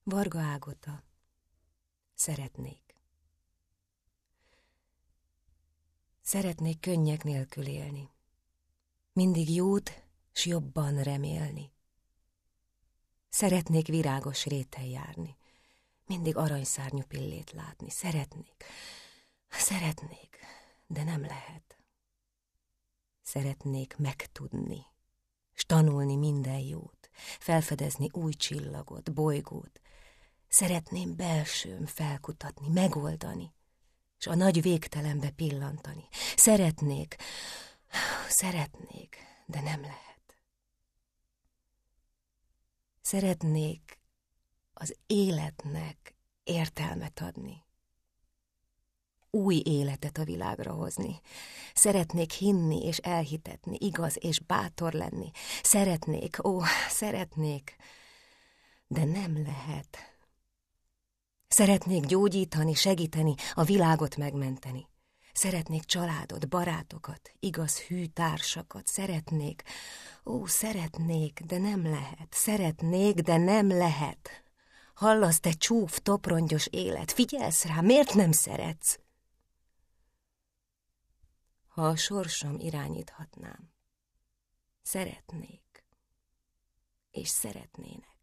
Varga Ágota. Szeretnék. Szeretnék könnyek nélkül élni. Mindig jót s jobban remélni. Szeretnék virágos réten járni. Mindig aranyszárnyú pillét látni. Szeretnék, de nem lehet. Szeretnék megtudni, s tanulni minden jót, felfedezni új csillagot, bolygót. Szeretném belsőm felkutatni, megoldani, s a nagy végtelenbe pillantani. Szeretnék, de nem lehet. Szeretnék az életnek értelmet adni. Új életet a világra hozni. Szeretnék hinni és elhitetni, igaz és bátor lenni. Szeretnék, de nem lehet. Szeretnék gyógyítani, segíteni, a világot megmenteni. Szeretnék családot, barátokat, igaz hű társakat. Szeretnék, de nem lehet. Szeretnék, de nem lehet. Hallasz, te csúf, toprongyos élet, figyelsz rá, miért nem szeretsz? Ha a sorsom irányíthatnám, szeretnék, és szeretnének.